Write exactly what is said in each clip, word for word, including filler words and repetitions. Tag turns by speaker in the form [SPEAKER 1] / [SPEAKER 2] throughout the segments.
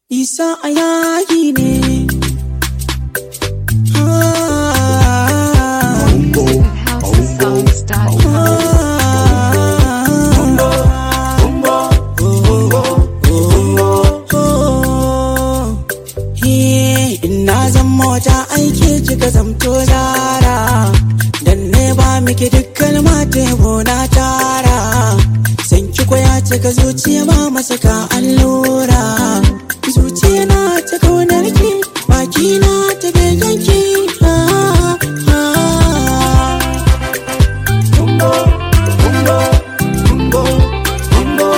[SPEAKER 1] Isa a yaƙi ne. Na zan mota aiki kika zamto zara, dan ne ba miki dukkan mata na tara. San ki koya cika zuciya ba masa ka allura. Zuciya na ta kaunar ki, baki na ta begen ki. Bumbo, bumbo, bumbo, bumbo.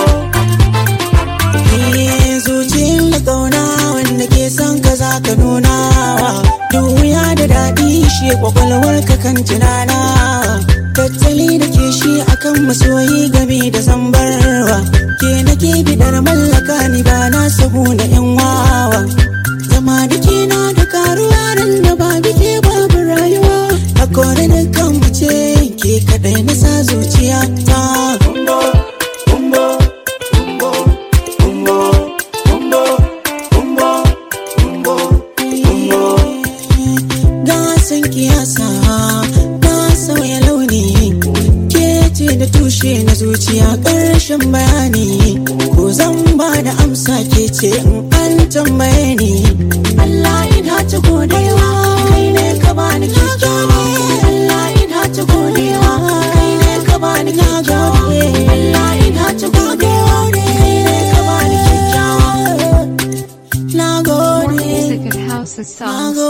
[SPEAKER 1] Zuciyar da kauna wanda ke son ka za ka nuna wa. Duniya da daɗi shi kwakwalwar ka kan tunana. Tattali da ke shi akan masoyi game da zambarwa. Ke nake bidar mallaka ni ba na sabu da yan wawa. Zama da ke na da karuwa ran da ba bike babu rayuwa. A kore da kan mace ke kaɗai na sa zuciya ta. Bumbo, bumbo, bumbo, bumbo, bumbo, bumbo, bumbo, bumbo. Gasan kiyasa na sauya launi. Ke ce da tushe na zuciya ƙarshen bayani. Ko zan ba da amsa ke ce in an tambaye ni. Allah ina ta godewa kai ne ka bani kyakkyawa. Allah ina ta godewa kai ne ka bani kyakkyawa. Allah ina ta godewa kai ne ka bani kyakkyawa. Na gode.
[SPEAKER 2] More music at house of songs